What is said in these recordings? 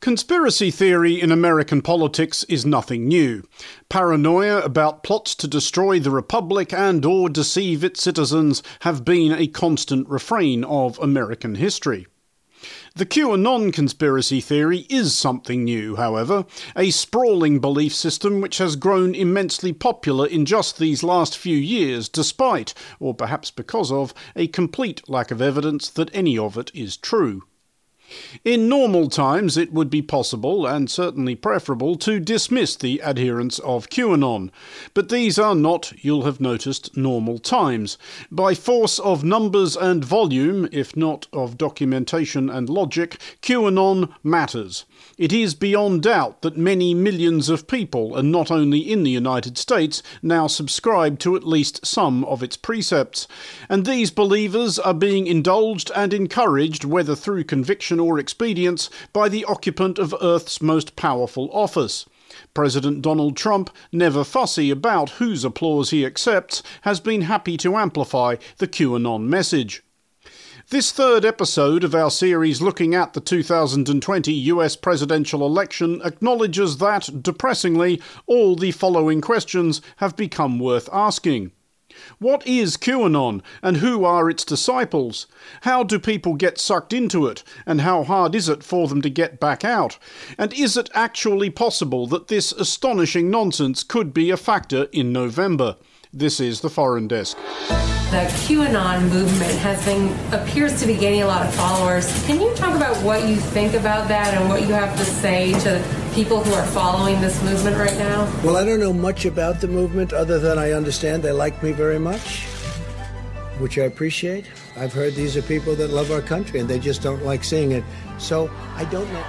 Conspiracy theory in American politics is nothing new. Paranoia about plots to destroy the Republic and/or deceive its citizens have been a constant refrain of American history. The QAnon conspiracy theory is something new, however, a sprawling belief system which has grown immensely popular in just these last few years, despite, or perhaps because of, a complete lack of evidence that any of it is true. In normal times, it would be possible, and certainly preferable, to dismiss the adherents of QAnon. But these are not, you'll have noticed, normal times. By force of numbers and volume, if not of documentation and logic, QAnon matters. It is beyond doubt that many millions of people, and not only in the United States, now subscribe to at least some of its precepts. And these believers are being indulged and encouraged, whether through conviction or expedience, by the occupant of Earth's most powerful office. President Donald Trump, never fussy about whose applause he accepts, has been happy to amplify the QAnon message. This third episode of our series looking at the 2020 US presidential election acknowledges that, depressingly, all the following questions have become worth asking. What is QAnon, and who are its disciples? How do people get sucked into it, and how hard is it for them to get back out? And is it actually possible that this astonishing nonsense could be a factor in November? This is the Foreign Desk. The QAnon movement appears to be gaining a lot of followers. Can you talk about what you think about that and what you have to say to people who are following this movement right now? Well, I don't know much about the movement other than I understand they like me very much, which I appreciate. I've heard these are people that love our country and they just don't like seeing it. So I don't know.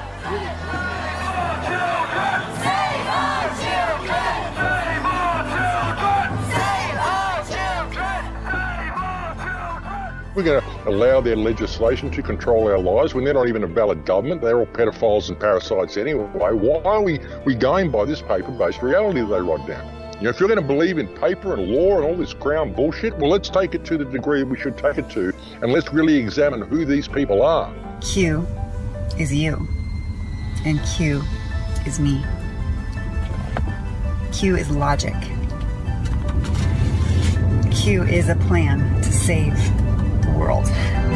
We're going to allow their legislation to control our lives when they're not even a valid government. They're all pedophiles and parasites anyway. Why are we going by this paper-based reality that they write down? You know, if you're going to believe in paper and law and all this crown bullshit, well, let's take it to the degree we should take it to, and let's really examine who these people are. Q is you, and Q is me. Q is logic. Q is a plan to save world.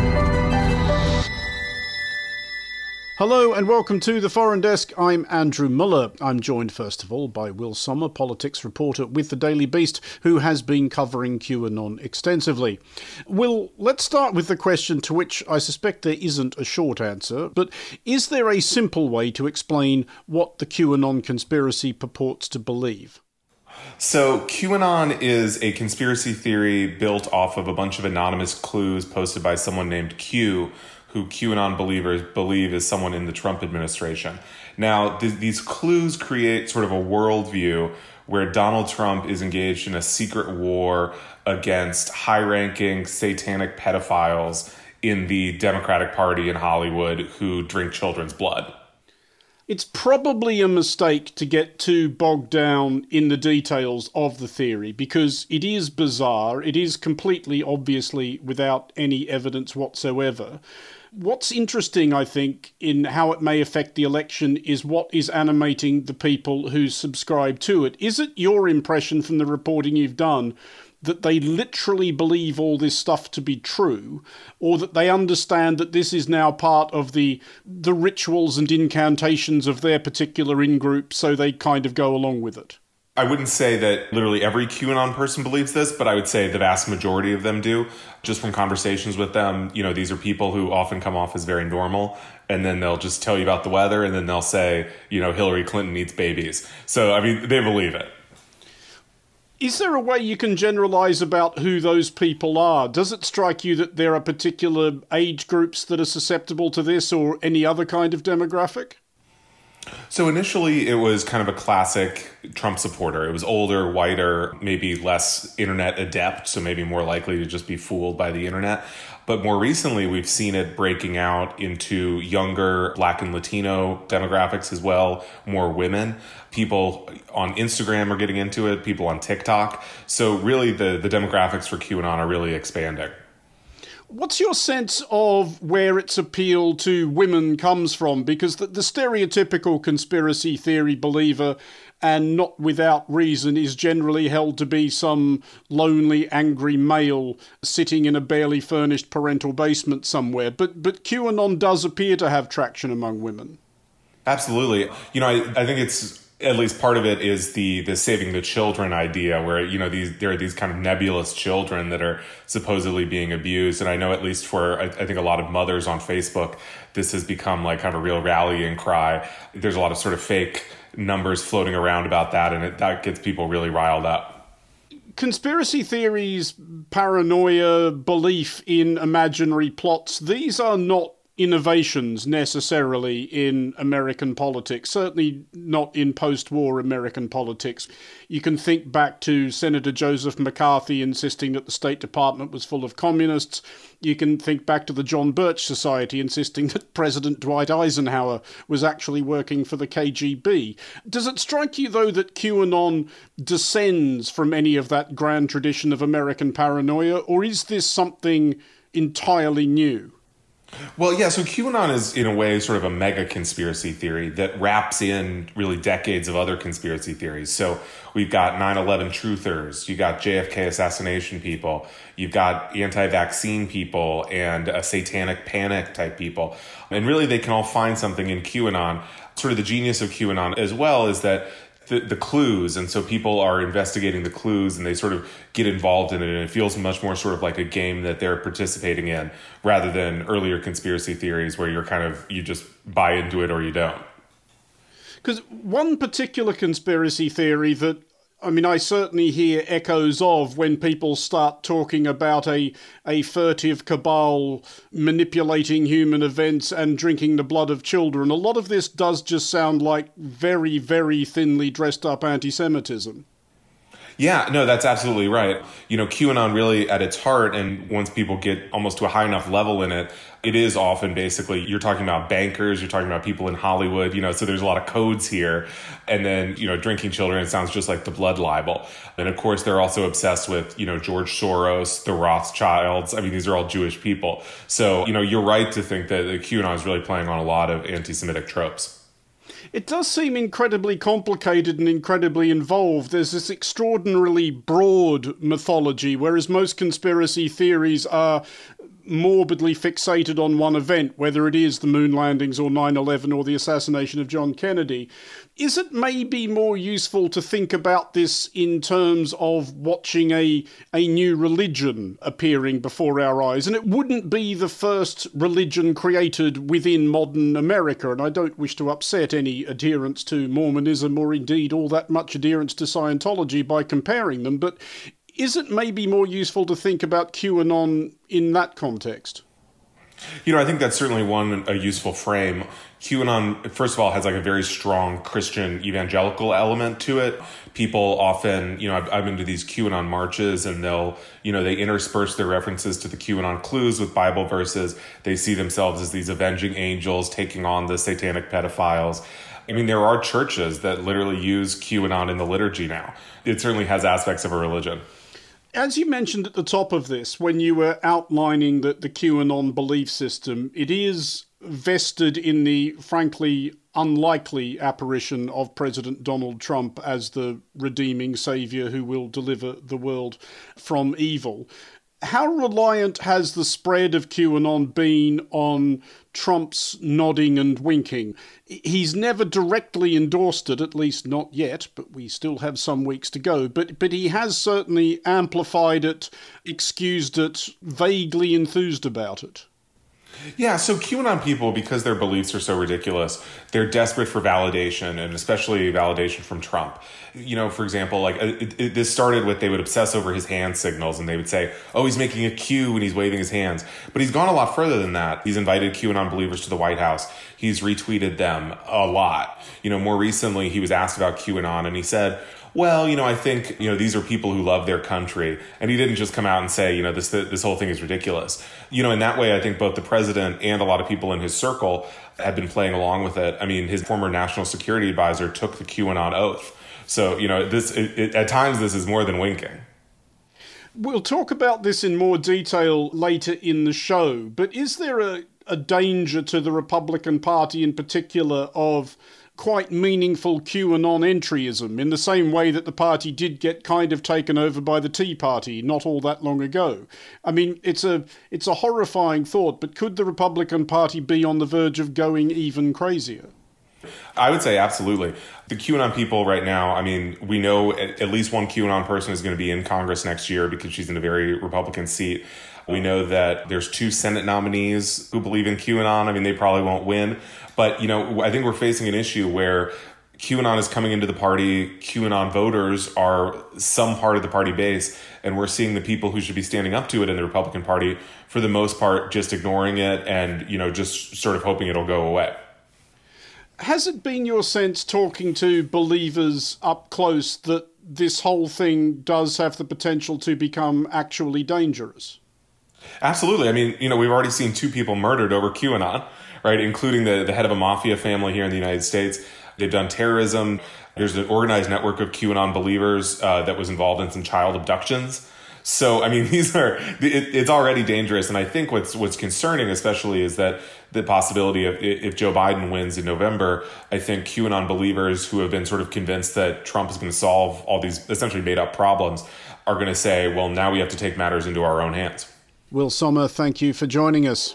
Hello and welcome to the Foreign Desk. I'm Andrew Muller. I'm joined first of all by Will Sommer, politics reporter with the Daily Beast, who has been covering QAnon extensively. Will, let's start with the question to which I suspect there isn't a short answer, but is there a simple way to explain what the QAnon conspiracy purports to believe? So QAnon is a conspiracy theory built off of a bunch of anonymous clues posted by someone named Q, who QAnon believers believe is someone in the Trump administration. Now, these clues create sort of a worldview where Donald Trump is engaged in a secret war against high-ranking satanic pedophiles in the Democratic Party in Hollywood who drink children's blood. It's probably a mistake to get too bogged down in the details of the theory because it is bizarre. It is completely, obviously, without any evidence whatsoever. What's interesting, I think, in how it may affect the election is what is animating the people who subscribe to it. Is it your impression from the reporting you've done that they literally believe all this stuff to be true, or that they understand that this is now part of the rituals and incantations of their particular in-group, so they kind of go along with it? I wouldn't say that literally every QAnon person believes this, but I would say the vast majority of them do. Just from conversations with them, you know, these are people who often come off as very normal, and then they'll just tell you about the weather, and then they'll say, you know, Hillary Clinton eats babies. So, I mean, they believe it. Is there a way you can generalize about who those people are? Does it strike you that there are particular age groups that are susceptible to this or any other kind of demographic? So initially it was kind of a classic Trump supporter. It was older, whiter, maybe less internet adept, so maybe more likely to just be fooled by the internet. But more recently, we've seen it breaking out into younger Black and Latino demographics as well, more women. People on Instagram are getting into it, people on TikTok. So really the demographics for QAnon are really expanding. What's your sense of where its appeal to women comes from? Because the stereotypical conspiracy theory believer, and not without reason, is generally held to be some lonely, angry male sitting in a barely furnished parental basement somewhere. But QAnon does appear to have traction among women. Absolutely. I think it's, at least part of it is the saving the children idea, where, there are these kind of nebulous children that are supposedly being abused. And I know, at least for, I think, a lot of mothers on Facebook, this has become like kind of a real rallying cry. There's a lot of sort of fake numbers floating around about that, and that gets people really riled up. Conspiracy theories, paranoia, belief in imaginary plots, these are not innovations necessarily in American politics, certainly not in post-war American politics. You can think back to Senator Joseph McCarthy insisting that the State Department was full of communists. You can think back to the John Birch Society insisting that President Dwight Eisenhower was actually working for the KGB. Does it strike you, though, that QAnon descends from any of that grand tradition of American paranoia, or is this something entirely new? Well, yeah, so QAnon is, in a way, sort of a mega conspiracy theory that wraps in really decades of other conspiracy theories. So we've got 9/11 truthers, you got JFK assassination people, you've got anti-vaccine people, and a satanic panic type people. And really, they can all find something in QAnon. Sort of the genius of QAnon as well is that the clues, and so people are investigating the clues and they sort of get involved in it, and it feels much more sort of like a game that they're participating in, rather than earlier conspiracy theories where you just buy into it or you don't. Because one particular conspiracy theory that, I certainly hear echoes of when people start talking about a furtive cabal manipulating human events and drinking the blood of children. A lot of this does just sound like very, very thinly dressed up anti-Semitism. Yeah, no, that's absolutely right. QAnon really at its heart, and once people get almost to a high enough level in it, it is often basically, you're talking about bankers, you're talking about people in Hollywood, so there's a lot of codes here. And then, drinking children, it sounds just like the blood libel. And of course, they're also obsessed with, George Soros, the Rothschilds. These are all Jewish people. So, you're right to think that QAnon is really playing on a lot of anti-Semitic tropes. It does seem incredibly complicated and incredibly involved. There's this extraordinarily broad mythology, whereas most conspiracy theories are morbidly fixated on one event, whether it is the moon landings or 9/11 or the assassination of John Kennedy. Is it maybe more useful to think about this in terms of watching a new religion appearing before our eyes? And it wouldn't be the first religion created within modern America, and I don't wish to upset any adherents to Mormonism or indeed all that much adherence to Scientology by comparing them, but is it maybe more useful to think about QAnon in that context? I think that's certainly a useful frame. QAnon, first of all, has like a very strong Christian evangelical element to it. People often, I've been to these QAnon marches, and they intersperse their references to the QAnon clues with Bible verses. They see themselves as these avenging angels taking on the satanic pedophiles. There are churches that literally use QAnon in the liturgy now. It certainly has aspects of a religion. As you mentioned at the top of this, when you were outlining the QAnon belief system, it is vested in the frankly unlikely apparition of President Donald Trump as the redeeming saviour who will deliver the world from evil. How reliant has the spread of QAnon been on Trump's nodding and winking? He's never directly endorsed it, at least not yet, but we still have some weeks to go. But he has certainly amplified it, excused it, vaguely enthused about it. Yeah, so QAnon people, because their beliefs are so ridiculous, they're desperate for validation, and especially validation from Trump. For example, this started with, they would obsess over his hand signals, and they would say, oh, he's making a Q when he's waving his hands. But he's gone a lot further than that. He's invited QAnon believers to the White House. He's retweeted them a lot. More recently, he was asked about QAnon, and he said, well, I think, these are people who love their country. And he didn't just come out and say, this whole thing is ridiculous. In that way, I think both the president and a lot of people in his circle have been playing along with it. His former national security advisor took the QAnon oath. So, at times this is more than winking. We'll talk about this in more detail later in the show, but is there a danger to the Republican Party in particular of quite meaningful QAnon entryism, in the same way that the party did get kind of taken over by the Tea Party not all that long ago? I mean, it's a horrifying thought, but could the Republican Party be on the verge of going even crazier? I would say absolutely. The QAnon people right now, I mean, we know at least one QAnon person is going to be in Congress next year because she's in a very Republican seat. We know that there's 2 Senate nominees who believe in QAnon. I mean, they probably won't win. But, I think we're facing an issue where QAnon is coming into the party. QAnon voters are some part of the party base. And we're seeing the people who should be standing up to it in the Republican Party, for the most part, just ignoring it and, just sort of hoping it'll go away. Has it been your sense, talking to believers up close, that this whole thing does have the potential to become actually dangerous? Absolutely. I mean, we've already seen 2 people murdered over QAnon, right? Including the head of a mafia family here in the United States. They've done terrorism. There's an organized network of QAnon believers that was involved in some child abductions. So, I mean, it's already dangerous. And I think what's concerning especially is that the possibility of, if Joe Biden wins in November, I think QAnon believers who have been sort of convinced that Trump is going to solve all these essentially made up problems are going to say, well, now we have to take matters into our own hands. Will Sommer, thank you for joining us.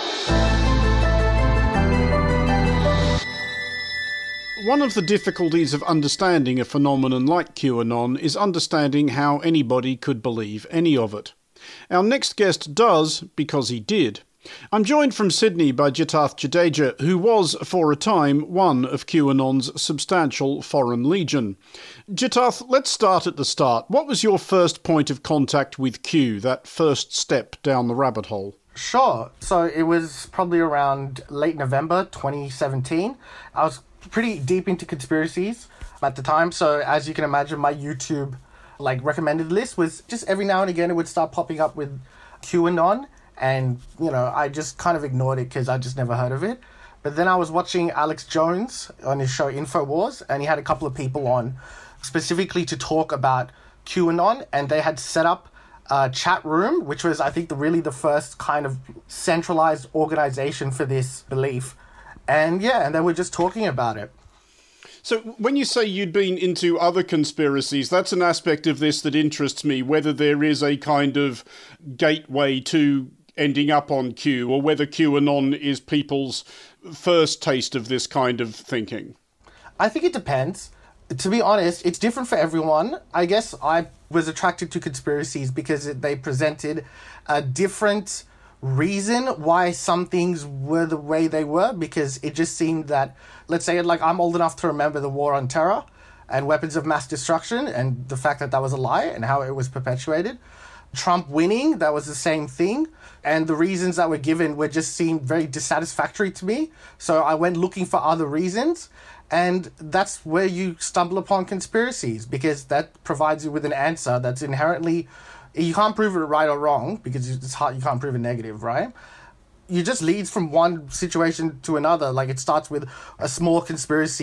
One of the difficulties of understanding a phenomenon like QAnon is understanding how anybody could believe any of it. Our next guest does, because he did. I'm joined from Sydney by Jitath Jadeja, who was, for a time, one of QAnon's substantial foreign legion. Jitath, let's start at the start. What was your first point of contact with Q, that first step down the rabbit hole? Sure. So it was probably around late November 2017. I was pretty deep into conspiracies at the time. So as you can imagine, my YouTube recommended list was just every now and again it would start popping up with QAnon. And, I just kind of ignored it because I just never heard of it. But then I was watching Alex Jones on his show InfoWars, and he had a couple of people on specifically to talk about QAnon, and they had set up a chat room, which was, I think, the first kind of centralized organization for this belief. And they were just talking about it. So when you say you'd been into other conspiracies, that's an aspect of this that interests me, whether there is a kind of gateway to ending up on Q, or whether QAnon is people's first taste of this kind of thinking. I think it depends. To be honest, it's different for everyone. I guess I was attracted to conspiracies because they presented a different reason why some things were the way they were, because it just seemed that, let's say, I'm old enough to remember the War on Terror and weapons of mass destruction and the fact that was a lie and how it was perpetuated. Trump winning, that was the same thing. And the reasons that were given just seemed very dissatisfactory to me. So I went looking for other reasons. And that's where you stumble upon conspiracies, because that provides you with an answer that's inherently, you can't prove it right or wrong because it's hard, you can't prove it negative, right? You just leads from one situation to another. It starts with a small conspiracy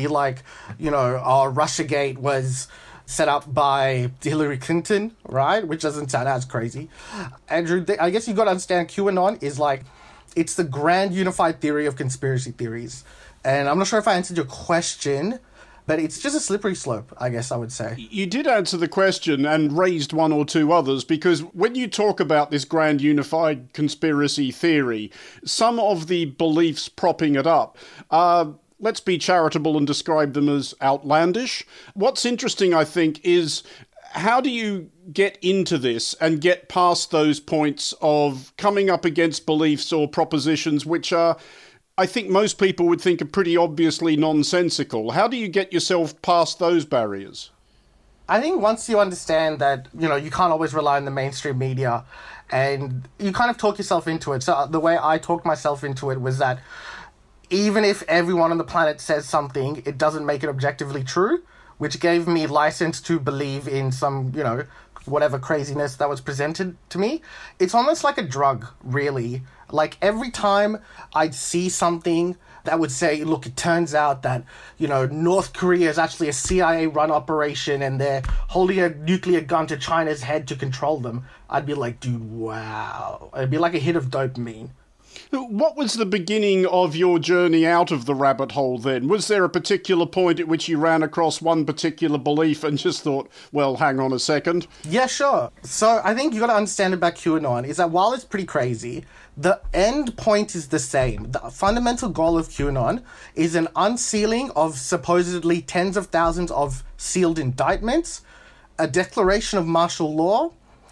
Russiagate was set up by Hillary Clinton, right? Which doesn't sound as crazy. Andrew, I guess you got to understand QAnon is it's the grand unified theory of conspiracy theories. And I'm not sure if I answered your question, but it's just a slippery slope, I guess I would say. You did answer the question and raised one or two others, because when you talk about this grand unified conspiracy theory, some of the beliefs propping it up are, let's be charitable and describe them as outlandish. What's interesting, I think, is how do you get into this and get past those points of coming up against beliefs or propositions which are, I think most people would think, are pretty obviously nonsensical? How do you get yourself past those barriers? I think once you understand that, you can't always rely on the mainstream media and you kind of talk yourself into it. So the way I talked myself into it was that even if everyone on the planet says something, it doesn't make it objectively true, which gave me license to believe in some, whatever craziness that was presented to me. It's almost like a drug, really. Every time I'd see something that would say, look, it turns out that, North Korea is actually a CIA-run operation and they're holding a nuclear gun to China's head to control them, I'd be like, dude, wow. It'd be like a hit of dopamine. What was the beginning of your journey out of the rabbit hole then? Was there a particular point at which you ran across one particular belief and just thought, well, hang on a second? Yeah, sure. So I think you got to understand about QAnon is that while it's pretty crazy, the end point is the same. The fundamental goal of QAnon is an unsealing of supposedly tens of thousands of sealed indictments, a declaration of martial law,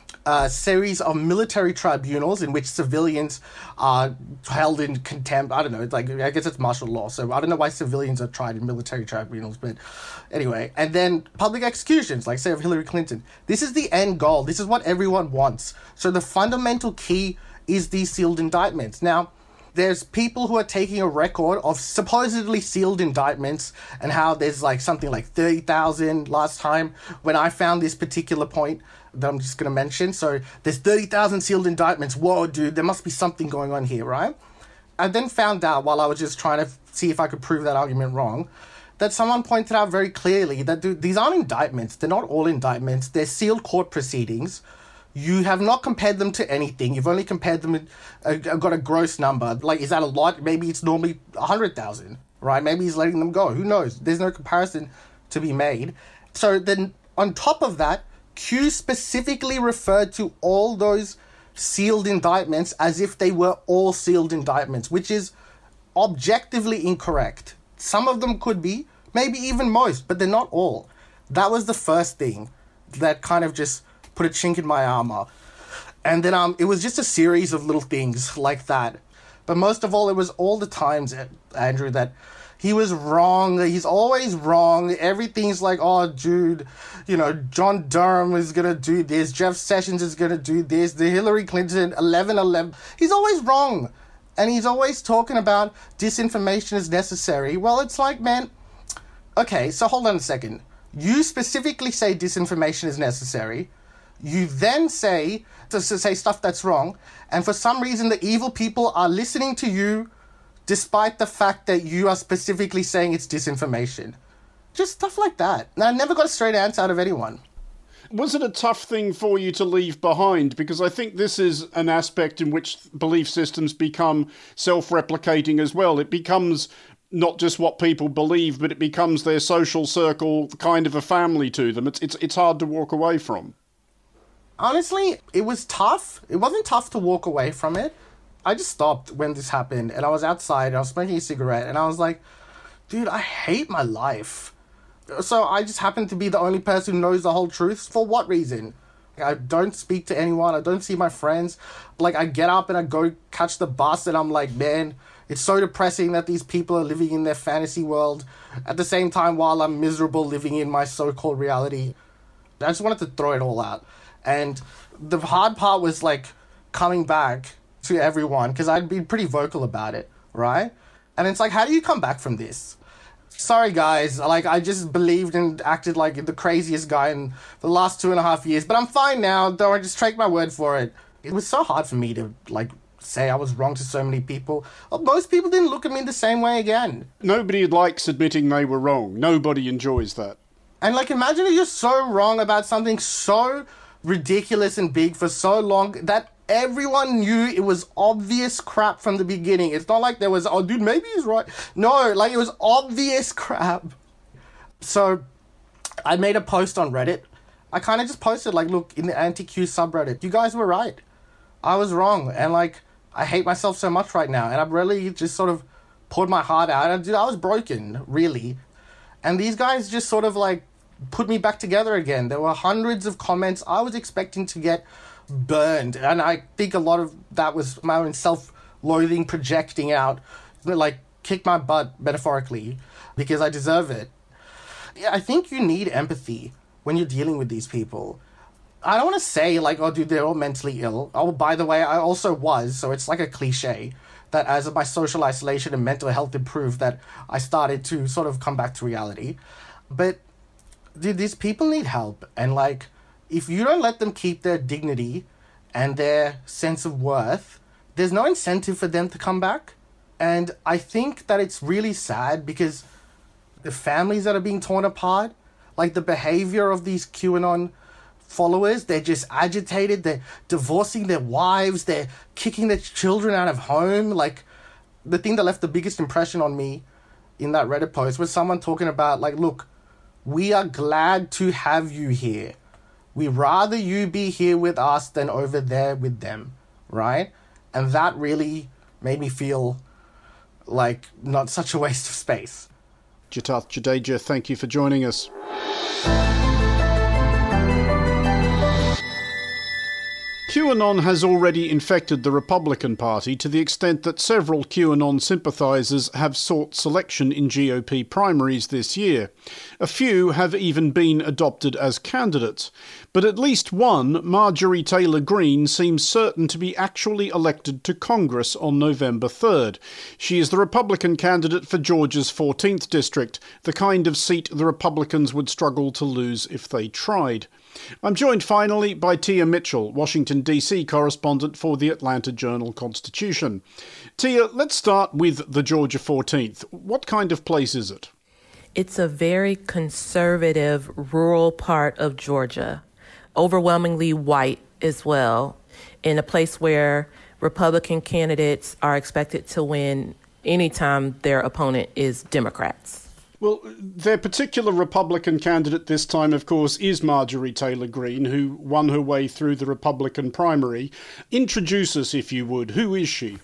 a series of military tribunals in which civilians are held in contempt. I don't know, I guess it's martial law, so I don't know why civilians are tried in military tribunals, but anyway. And then public executions, like say of Hillary Clinton. This is the end goal. This is what everyone wants. So the fundamental key is these sealed indictments. Now, there's people who are taking a record of supposedly sealed indictments and how there's something like 30,000 last time when I found this particular point that I'm just going to mention. So there's 30,000 sealed indictments. Whoa, dude, there must be something going on here, right? I then found out while I was just trying to see if I could prove that argument wrong, that someone pointed out very clearly that these aren't indictments. They're not all indictments. They're sealed court proceedings. You have not compared them to anything. You've only compared them, got a gross number. Is that a lot? Maybe it's normally 100,000, right? Maybe he's letting them go. Who knows? There's no comparison to be made. So then on top of that, Q specifically referred to all those sealed indictments as if they were all sealed indictments, which is objectively incorrect. Some of them could be, maybe even most, but they're not all. That was the first thing that kind of just put a chink in my armor. And then it was just a series of little things like that. But most of all, it was all the times, Andrew, that he was wrong. He's always wrong. Everything's like, oh, dude, John Durham is going to do this. Jeff Sessions is going to do this. The Hillary Clinton 11/11. He's always wrong. And he's always talking about disinformation is necessary. Well, it's like, man, okay, so hold on a second. You specifically say disinformation is necessary. You then say stuff that's wrong. And for some reason, the evil people are listening to you despite the fact that you are specifically saying it's disinformation. Just stuff like that. And I never got a straight answer out of anyone. Was it a tough thing for you to leave behind? Because I think this is an aspect in which belief systems become self-replicating as well. It becomes not just what people believe, but it becomes their social circle, kind of a family to them. It's hard to walk away from. Honestly, it was tough. It wasn't tough to walk away from it. I just stopped when this happened, and I was outside, and I was smoking a cigarette, and I was like, dude, I hate my life. So I just happen to be the only person who knows the whole truth. For what reason? I don't speak to anyone. I don't see my friends. I get up and I go catch the bus, and I'm like, man, it's so depressing that these people are living in their fantasy world at the same time while I'm miserable living in my so-called reality. I just wanted to throw it all out. And the hard part was, coming back to everyone, because I'd been pretty vocal about it, right? And it's like, how do you come back from this? Sorry, guys. I just believed and acted like the craziest guy in the last 2.5 years, but I'm fine now. Don't just take my word for it. It was so hard for me to, say I was wrong to so many people. Most people didn't look at me the same way again. Nobody likes admitting they were wrong. Nobody enjoys that. And, imagine if you're so wrong about something so ridiculous and big for so long that everyone knew it was obvious crap from the beginning. It's not like there was, oh, dude, maybe he's right. No, it was obvious crap. So I made a post on Reddit. I kind of just posted, look, in the anti-Q subreddit, you guys were right. I was wrong. And, I hate myself so much right now. And I've really just sort of poured my heart out. And, dude, I was broken, really. And these guys just sort of, put me back together again. There were hundreds of comments. I was expecting to get burned, and I think a lot of that was my own self-loathing projecting out, kick my butt metaphorically, because I deserve it. I think you need empathy when you're dealing with these people. I don't want to say oh dude, they're all mentally ill. Oh, by the way, I also was, so it's a cliche that as my social isolation and mental health improved, that I started to sort of come back to reality. But dude, these people need help, and if you don't let them keep their dignity and their sense of worth, there's no incentive for them to come back. And I think that it's really sad because the families that are being torn apart, like the behavior of these QAnon followers, they're just agitated, they're divorcing their wives, they're kicking their children out of home. Like, the thing that left the biggest impression on me in that Reddit post was someone talking about, like, look, we are glad to have you here. We'd rather you be here with us than over there with them, right? And that really made me feel like not such a waste of space. Jitath Jadeja, thank you for joining us. QAnon has already infected the Republican Party to the extent that several QAnon sympathisers have sought selection in GOP primaries this year. A few have even been adopted as candidates. But at least one, Marjorie Taylor Greene, seems certain to be actually elected to Congress on November 3rd. She is the Republican candidate for Georgia's 14th district, the kind of seat the Republicans would struggle to lose if they tried. I'm joined finally by Tia Mitchell, Washington, D.C. correspondent for the Atlanta Journal-Constitution. Tia, let's start with the Georgia 14th. What kind of place is it? It's a very conservative, rural part of Georgia, overwhelmingly white as well, in a place where Republican candidates are expected to win anytime their opponent is Democrats. Well, their particular Republican candidate this time, of course, is Marjorie Taylor Greene, who won her way through the Republican primary. Introduce us, if you would. Who is she?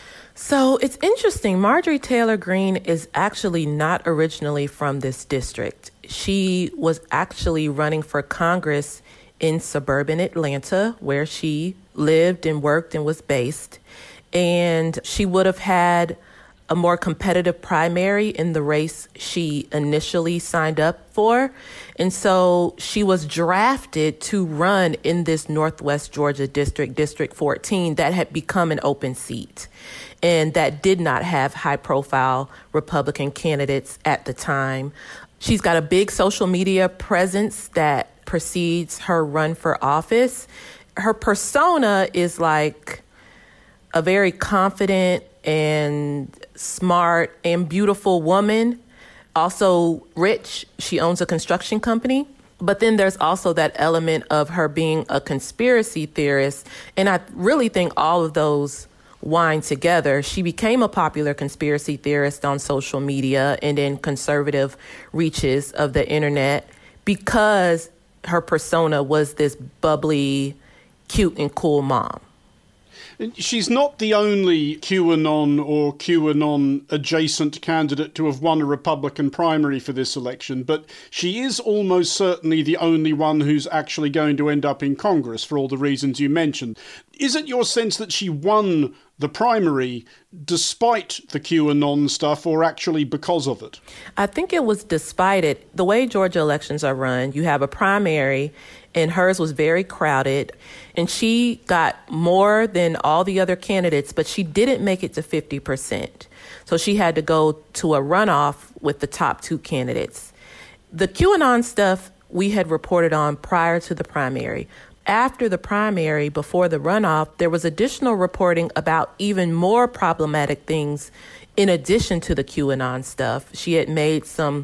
So it's interesting. Marjorie Taylor Greene is actually not originally from this district. She was actually running for Congress in suburban Atlanta, where she lived and worked and was based. And she would have had a more competitive primary in the race she initially signed up for. And so she was drafted to run in this Northwest Georgia district, District 14, that had become an open seat and that did not have high-profile Republican candidates at the time. She's got a big social media presence that precedes her run for office. Her persona is like a very confident and smart and beautiful woman, also rich. She owns a construction company. But then there's also that element of her being a conspiracy theorist. And I really think all of those wind together. She became a popular conspiracy theorist on social media and in conservative reaches of the internet because her persona was this bubbly, cute and cool mom. She's not the only QAnon or QAnon-adjacent candidate to have won a Republican primary for this election, but she is almost certainly the only one who's actually going to end up in Congress for all the reasons you mentioned. Is it your sense that she won the primary despite the QAnon stuff or actually because of it? I think it was despite it. The way Georgia elections are run, you have a primary, and hers was very crowded. And she got more than all the other candidates, but she didn't make it to 50%. So she had to go to a runoff with the top two candidates. The QAnon stuff we had reported on prior to the primary. After the primary, before the runoff, there was additional reporting about even more problematic things in addition to the QAnon stuff. She had made some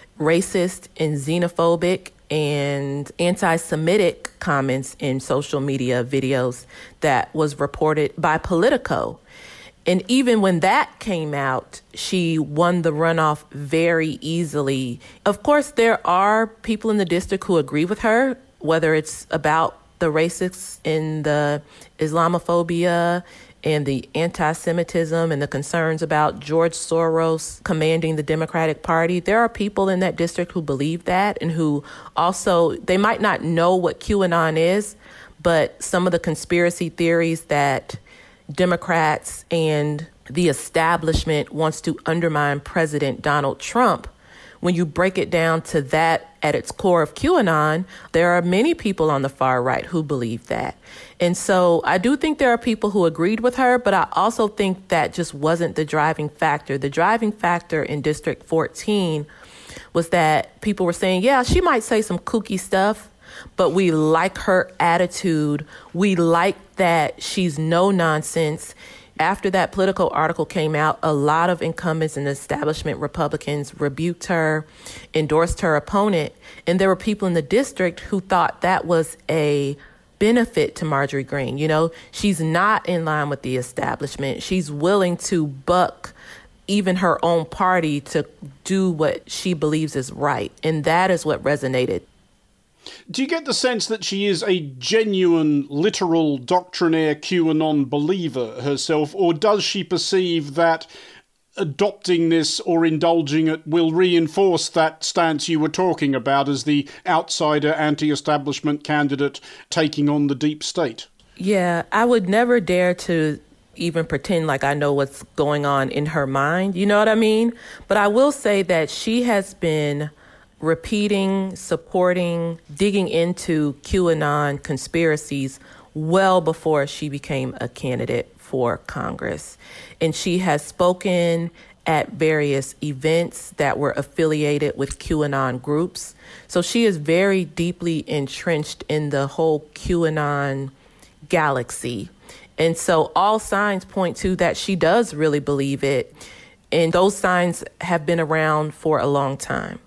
racist and xenophobic and anti-Semitic comments in social media videos that was reported by Politico. And even when that came out, she won the runoff very easily. Of course, there are people in the district who agree with her, whether it's about the racists and the Islamophobia and the anti-Semitism and the concerns about George Soros commanding the Democratic Party. There are people in that district who believe that and who also, they might not know what QAnon is, but some of the conspiracy theories that Democrats and the establishment wants to undermine President Donald Trump, when you break it down to that at its core of QAnon, there are many people on the far right who believe that. And so I do think there are people who agreed with her, but I also think that just wasn't the driving factor. The driving factor in District 14 was that people were saying, yeah, she might say some kooky stuff, but we like her attitude. We like that she's no nonsense. After that Politico article came out, a lot of incumbents and establishment Republicans rebuked her, endorsed her opponent, and there were people in the district who thought that was a benefit to Marjorie Greene. You know, she's not in line with the establishment. She's willing to buck even her own party to do what she believes is right. And that is what resonated. Do you get the sense that she is a genuine, literal, doctrinaire QAnon believer herself, or does she perceive that adopting this or indulging it will reinforce that stance you were talking about as the outsider anti-establishment candidate taking on the deep state? Yeah, I would never dare to even pretend like I know what's going on in her mind. You know what I mean? But I will say that she has been repeating, supporting, digging into QAnon conspiracies well before she became a candidate for Congress. And she has spoken at various events that were affiliated with QAnon groups. So she is very deeply entrenched in the whole QAnon galaxy. And so all signs point to that she does really believe it. And those signs have been around for a long time.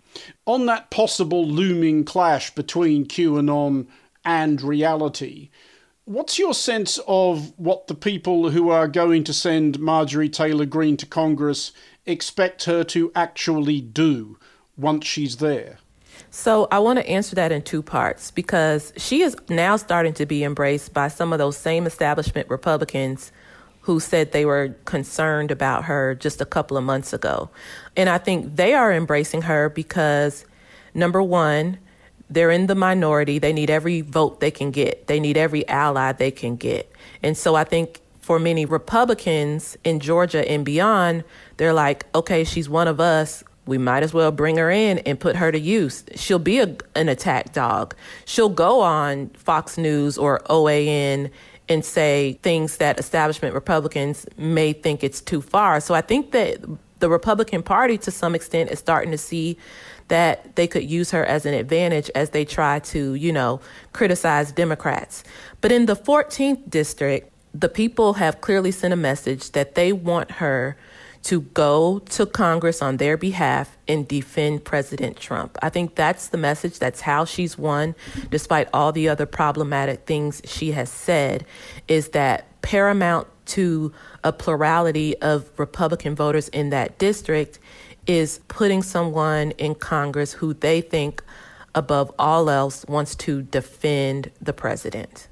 On that possible looming clash between QAnon and reality, what's your sense of what the people who are going to send Marjorie Taylor Greene to Congress expect her to actually do once she's there? So I want to answer that in two parts, because she is now starting to be embraced by some of those same establishment Republicans who said they were concerned about her just a couple of months ago. And I think they are embracing her because, number one, they're in the minority. They need every vote they can get. They need every ally they can get. And so I think for many Republicans in Georgia and beyond, they're like, okay, she's one of us. We might as well bring her in and put her to use. She'll be an attack dog. She'll go on Fox News or OAN and say things that establishment Republicans may think it's too far. So I think that the Republican Party, to some extent, is starting to see that they could use her as an advantage as they try to, criticize Democrats. But in the 14th district, the people have clearly sent a message that they want her to go to Congress on their behalf and defend President Trump. I think that's the message. That's how she's won, despite all the other problematic things she has said, is that paramount to a plurality of Republican voters in that district is putting someone in Congress who they think, above all else, wants to defend the president.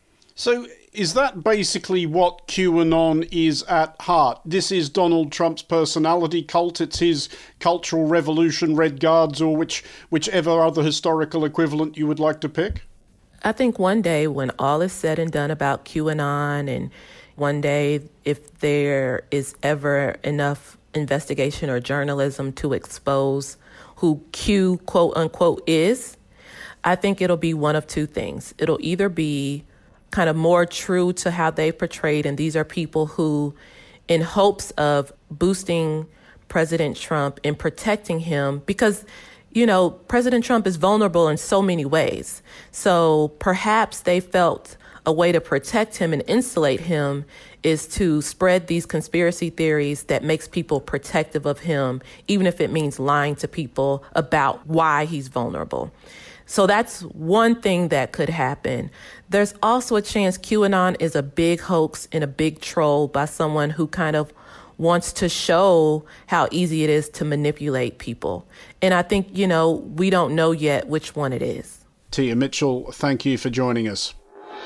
So is that basically what QAnon is at heart? This is Donald Trump's personality cult. It's his cultural revolution, Red Guards, or whichever other historical equivalent you would like to pick? I think one day when all is said and done about QAnon, and one day if there is ever enough investigation or journalism to expose who Q, quote unquote, is, I think it'll be one of two things. It'll either be kind of more true to how they portrayed, and these are people who, in hopes of boosting President Trump and protecting him, because, President Trump is vulnerable in so many ways. So perhaps they felt a way to protect him and insulate him is to spread these conspiracy theories that makes people protective of him, even if it means lying to people about why he's vulnerable. So that's one thing that could happen. There's also a chance QAnon is a big hoax and a big troll by someone who kind of wants to show how easy it is to manipulate people. And I think, we don't know yet which one it is. Tia Mitchell, thank you for joining us.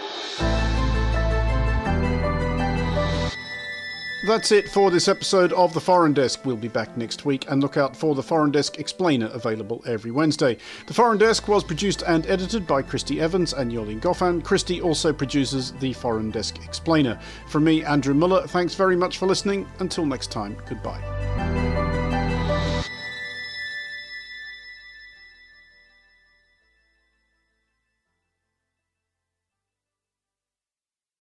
That's it for this episode of The Foreign Desk. We'll be back next week, and look out for The Foreign Desk Explainer, available every Wednesday. The Foreign Desk was produced and edited by Christy Evans and Yolene Goffin. Christy also produces The Foreign Desk Explainer. From me, Andrew Muller, thanks very much for listening. Until next time, goodbye.